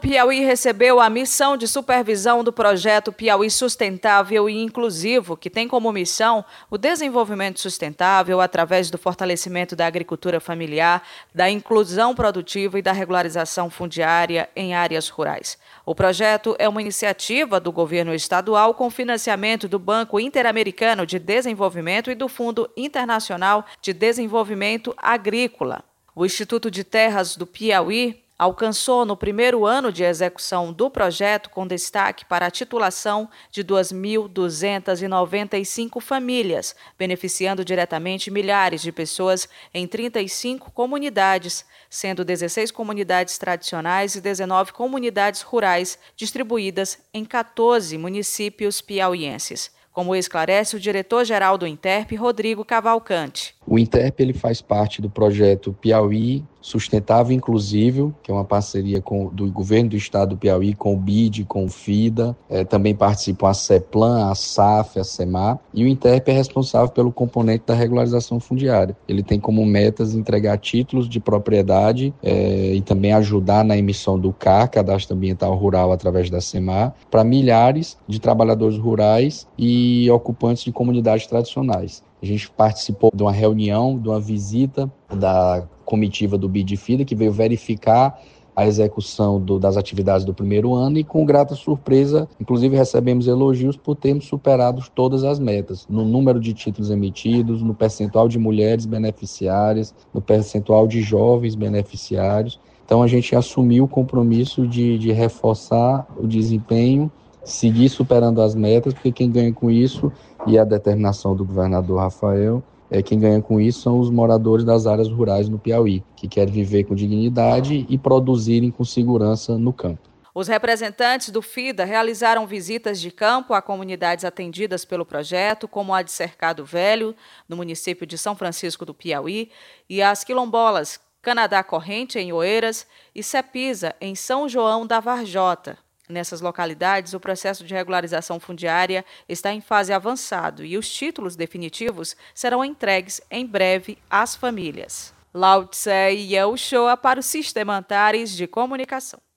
Piauí recebeu a missão de supervisão do projeto Piauí Sustentável e Inclusivo, que tem como missão o desenvolvimento sustentável através do fortalecimento da agricultura familiar, da inclusão produtiva e da regularização fundiária em áreas rurais. O projeto é uma iniciativa do governo estadual com financiamento do Banco Interamericano de Desenvolvimento e do Fundo Internacional de Desenvolvimento Agrícola. O Instituto de Terras do Piauí alcançou no primeiro ano de execução do projeto com destaque para a titulação de 2.295 famílias, beneficiando diretamente milhares de pessoas em 35 comunidades, sendo 16 comunidades tradicionais e 19 comunidades rurais, distribuídas em 14 municípios piauienses, como esclarece o diretor-geral do INTERP, Rodrigo Cavalcante. O INTERP ele faz parte do projeto Piauí Sustentável e Inclusivo, que é uma parceria do governo do estado do Piauí com o BID, com o FIDA. Também participam a CEPLAN, a SAF, a SEMAR. E o INTERP é responsável pelo componente da regularização fundiária. Ele tem como metas entregar títulos de propriedade e também ajudar na emissão do CAR, Cadastro Ambiental Rural, através da SEMAR, para milhares de trabalhadores rurais e ocupantes de comunidades tradicionais. A gente participou de uma reunião, de uma visita da comitiva do BID FIDA, que veio verificar a execução das atividades do primeiro ano e, com grata surpresa, inclusive recebemos elogios por termos superado todas as metas, no número de títulos emitidos, no percentual de mulheres beneficiárias, no percentual de jovens beneficiários. Então, a gente assumiu o compromisso de reforçar o desempenho, seguir superando as metas, porque quem ganha com isso, e a determinação do governador Rafael, quem ganha com isso são os moradores das áreas rurais no Piauí, que querem viver com dignidade e produzirem com segurança no campo. Os representantes do FIDA realizaram visitas de campo a comunidades atendidas pelo projeto, como a de Cercado Velho, no município de São Francisco do Piauí, e as quilombolas Canadá Corrente, em Oeiras, e Cepisa, em São João da Varjota. Nessas localidades, o processo de regularização fundiária está em fase avançada e os títulos definitivos serão entregues em breve às famílias. Lao Tse Yeo Shoa para o Sistema Antares de Comunicação.